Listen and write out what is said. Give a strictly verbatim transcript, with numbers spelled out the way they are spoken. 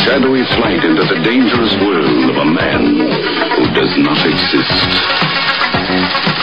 shadowy flight into the dangerous world of a man who does not exist.